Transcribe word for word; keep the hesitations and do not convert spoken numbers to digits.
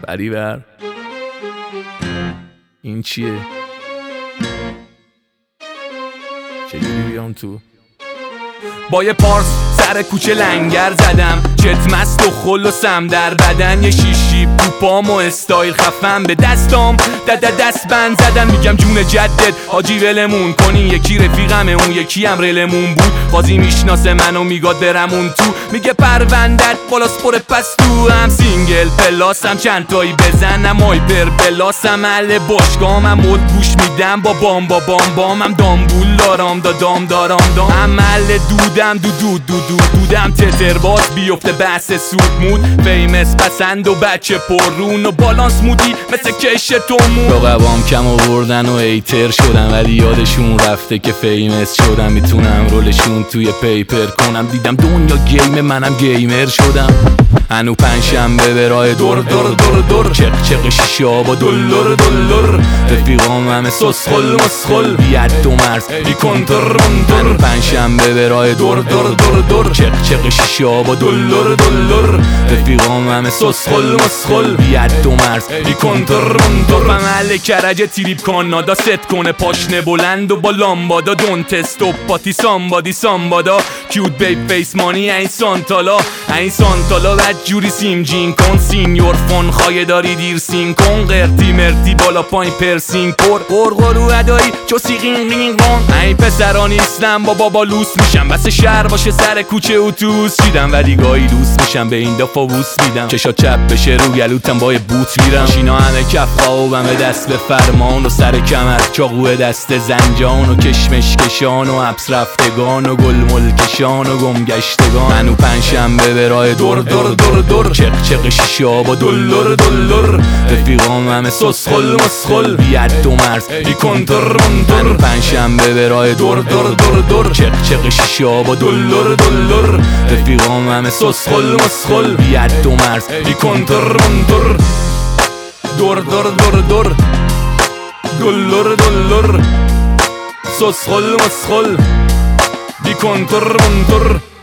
بریبر این چیه؟ چجوری بیام تو؟ با یه پارس سر کوچه لنگر زدم، چت مست و خل و سم در بدن، یه شیشی پوپام و استایل خفم به دستام دد دست بند زدن. میگم جون جدد حاجی ولمون کنین، یکی رفیقمه اون یکی هم رلمون بود، بازی میشناسه منو میگاد برمون تو، میگه پروندت بالاس پر پس تو هم سینگل پلاسم چند تایی بزنم هایپر پلاسم اهل باشگاهم هم مد گوش میدم با بام با بام بام هم دامبول دارم دا دام دارم دام هم اهل دودم دو دو دو دو دودم تتر باز بیفته بحث سود مود فیمس پسند و بچه پررون و بالانس مودی مثل کش تومون رقبام کم آوردن و ایتر شدن ولی یادشون رفته که فیمس شدم، میتونم رولشون توی پیپر کنم، دیدم دنیا گیم منم گیمر شدم. هنو پنجشنبه به راه دور دور دور دور چق چق شیشه با دلار دلار رفیقام همه سسخل مسخل بیاد دو مرز بی کنترمندر. هنو پنجشنبه به راه دور دور دور دور چق چق شیشه با دلار دلار رفیقام همه سسخل مسخل بیاد دو مرز بی کنترمندر. محل کرج تریپ کانادا ست کنه پاشنه بلند و با لامبادا دونت استوب پاتی سامبادی سامبادا کیوت بیب فیس مانی این سانتالا این سانتالا جوری سیم جین کن سینیور فون خواهی داری دیر سین کن قرتی مرتی بالا پایین پرسینگ پر قرقرو ادایی چو سیقین قین قن. این پسرا نیستم با بابا لوس میشم بس شهر باشه سر کوچه اتوبوس چیدم ولی گاهی لوس میشم به این دفعه بوس میدم چشا چپ بشه رو گلوتم با بوت میرم شینا همه کف خوابم به دست به فرمان و سر کمر چاقو دست زنجان و کشمش کشان و حبس رفتگان و گل ملکشان و گم گشتگان. منو پنجشنبه به راه دور دور دور دور چق چق شیشه با دلار دلار رفیقام همه سسخل مسخل بیاد دو مرز بی کنترمندر. پنجشنبه به راه دور دور دور دور چق چق شیشه با دلار دلار رفیقام همه سسخل مسخل بیاد دو مرز بی کنترمندر. دور دور دور دور دلار دلار سسخل مسخل بی کنترمندر.